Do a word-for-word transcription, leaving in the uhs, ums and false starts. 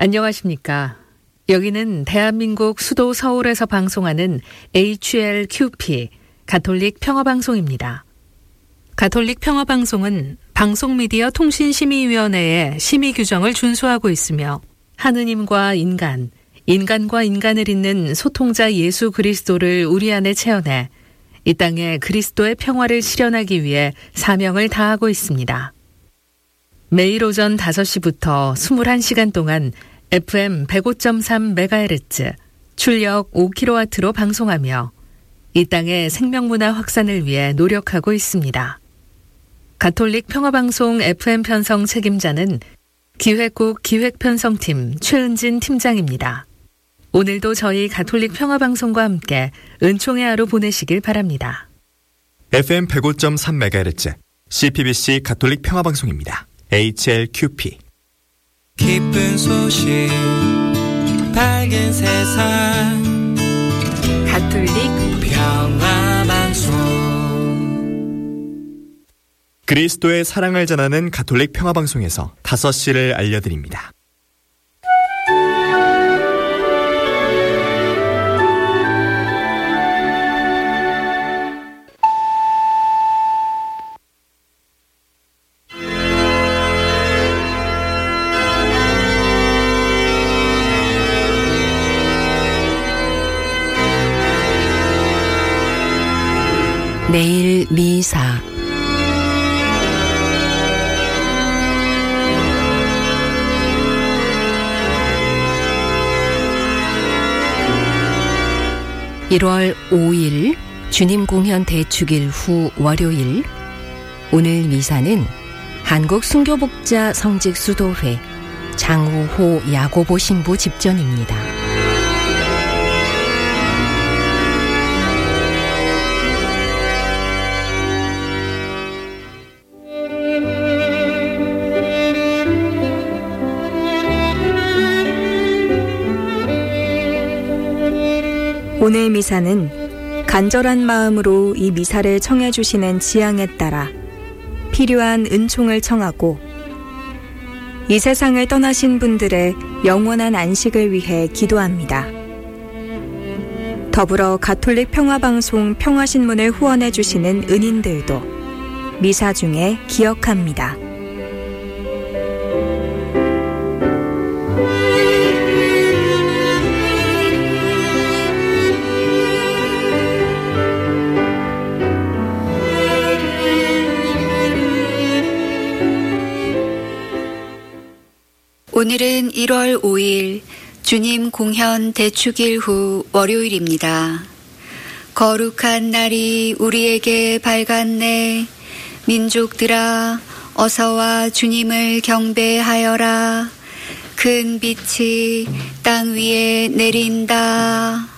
안녕하십니까. 여기는 대한민국 수도 서울에서 방송하는 에이치엘큐피 가톨릭 평화방송입니다. 가톨릭 평화방송은 방송미디어 통신심의위원회의 심의 규정을 준수하고 있으며 하느님과 인간, 인간과 인간을 잇는 소통자 예수 그리스도를 우리 안에 체험해 이 땅에 그리스도의 평화를 실현하기 위해 사명을 다하고 있습니다. 매일 오전 다섯 시부터 이십일 시간 동안 에프엠 백오 점 삼 메가헤르츠, 출력 오 킬로와트로 방송하며 이 땅의 생명문화 확산을 위해 노력하고 있습니다. 가톨릭 평화방송 에프엠 편성 책임자는 기획국 기획편성팀 최은진 팀장입니다. 오늘도 저희 가톨릭 평화방송과 함께 은총의 하루 보내시길 바랍니다. 에프엠 백오 점 삼 메가헤르츠 씨피비씨 가톨릭 평화방송입니다. 에이치엘큐피 기쁜 소식 밝은 세상 가톨릭 평화방송 그리스도의 사랑을 전하는 가톨릭 평화방송에서 다섯 시를 알려드립니다. 내일 미사 일월 오일 주님 공현 대축일 후 월요일. 오늘 미사는 한국 순교복자 성직 수도회 장우호 야고보 신부 집전입니다. 오늘 미사는 간절한 마음으로 이 미사를 청해 주시는 지향에 따라 필요한 은총을 청하고 이 세상을 떠나신 분들의 영원한 안식을 위해 기도합니다. 더불어 가톨릭 평화방송 평화신문을 후원해 주시는 은인들도 미사 중에 기억합니다. 오늘은 일월 오일 주님 공현 대축일 후 월요일입니다. 거룩한 날이 우리에게 밝았네. 민족들아 어서와 주님을 경배하여라. 큰 빛이 땅 위에 내린다.